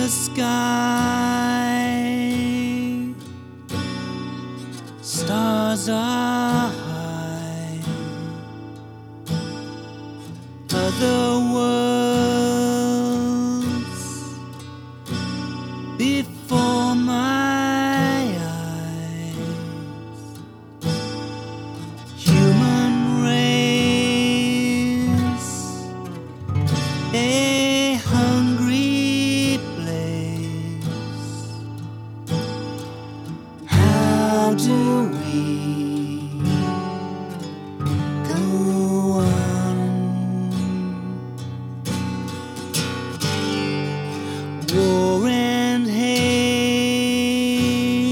the sky, stars are high, other worlds before my eyes, human race, a hungry place. How do we